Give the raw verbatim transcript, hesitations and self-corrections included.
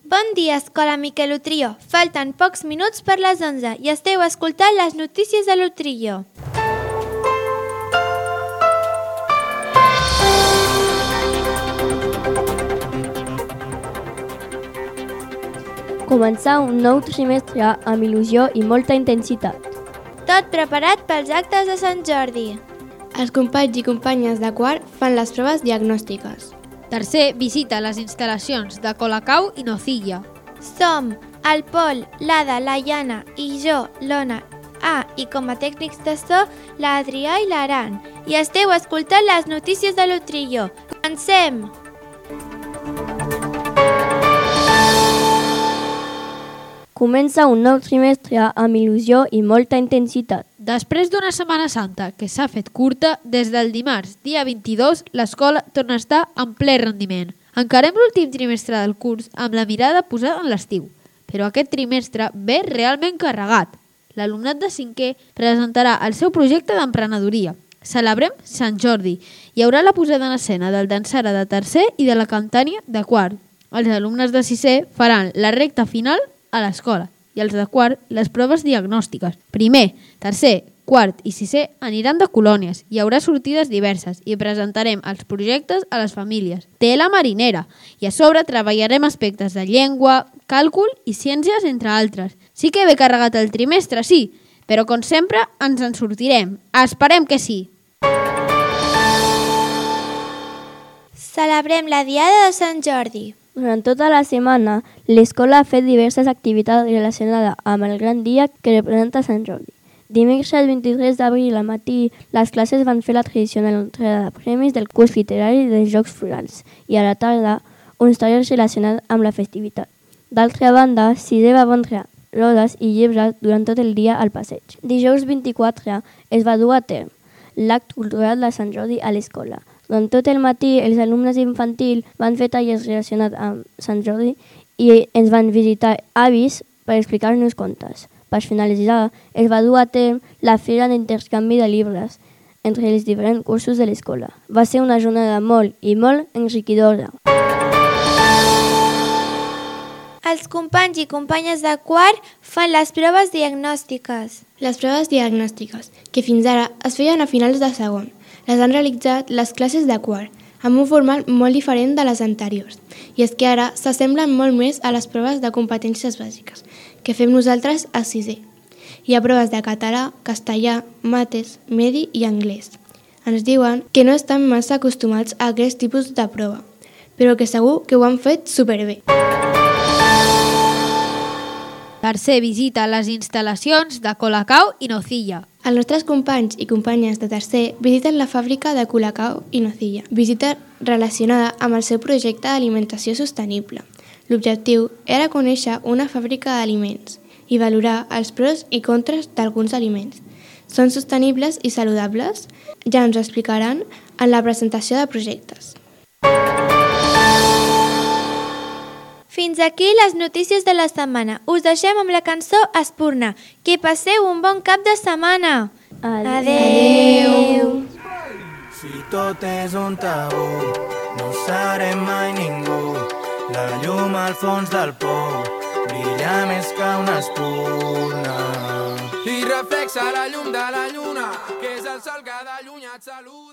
Bon dia, Escola Miquel Utrillo. Falten pocs minuts per les onze i esteu escoltant les notícies de l'Utrillo. Començar un nou trimestre amb il·lusió i molta intensitat. Tot preparat pels actes de Sant Jordi. Els companys i companyes de quart fan les proves diagnòstiques. Tercer, visita les instal·lacions de Colacau i Nocilla. Som el Pol, l'Ada, la Iana i jo, l'Ona, ah, i com a tècnics de so, l'Adrià i l'Aran. I esteu escoltant les notícies de l'Utrillo. Comencem! Comença un nou trimestre amb il·lusió i molta intensitat. Després d'una Setmana Santa que s'ha fet curta, des del dimarts, dia vint-i-dos, l'escola torna a estar en ple rendiment. Encarem l'últim trimestre del curs amb la mirada posada en l'estiu, però aquest trimestre ve realment carregat. L'alumnat de cinquè presentarà el seu projecte d'emprenedoria. Celebrem Sant Jordi. Hi haurà la posada en escena del dansara de tercer i de la cantània de quart. Els alumnes de sisè faran la recta final a l'escola i els de quart les proves diagnòstiques. Primer, tercer, quart i sisè aniran de colònies. Hi haurà sortides diverses i presentarem els projectes a les famílies. Tela marinera i a sobre treballarem aspectes de llengua, càlcul i ciències, entre altres. Sí que ve carregat el trimestre, sí, però com sempre ens en sortirem. Esperem que sí. Celebrem la Diada de Sant Jordi. Durant tota la setmana, l'escola ha fet diverses activitats relacionades amb el gran dia que representa Sant Jordi. Dimecres vint-i-tres d'abril al matí, les classes van fer la tradicional entrega de premis del curs literari dels Jocs Florals i a la tarda, uns tallers relacionats amb la festivitat. D'altra banda, sisè va vendre rodes i llibres durant tot el dia al passeig. Dijous vint-i-quatre es va dur a terme l'acte cultural de Sant Jordi a l'escola. Durant tot el matí, els alumnes infantil van fer tallers relacionats amb Sant Jordi i ens van visitar avis per explicar-nos contes. Per finalitzar, es va dur a terme la fira d'intercanvi de llibres entre els diferents cursos de l'escola. Va ser una jornada molt i molt enriquidora. Els companys i companyes de quart fan les proves diagnòstiques. Les proves diagnòstiques, que fins ara es feien a finals de segon, les han realitzat les classes de quart, amb un format molt diferent de les anteriors. I és que ara s'assemblen molt més a les proves de competències bàsiques, que fem nosaltres a sisè. Hi ha proves de català, castellà, mates, medi i anglès. Ens diuen que no estan massa acostumats a aquest tipus de prova, però que segur que ho han fet superbé. Tercer, visita les instal·lacions de Colacau i Nocilla. Els nostres companys i companyes de tercer visiten la fàbrica de Colacau i Nocilla. Visita relacionada amb el seu projecte d'alimentació sostenible. L'objectiu era conèixer una fàbrica d'aliments i valorar els pros i contres d'alguns aliments. Són sostenibles i saludables? Ja ens ho explicaran en la presentació de projectes. Fins aquí les notícies de la setmana. Us deixem amb la cançó Espurna. Que passeu un bon cap de setmana. Adeu. Si tot és un tabú, no serem mai ningú. La llum al fons del pou brilla més que una espurna. I reflexa la llum de la lluna, que és el sol que de lluny et saluda.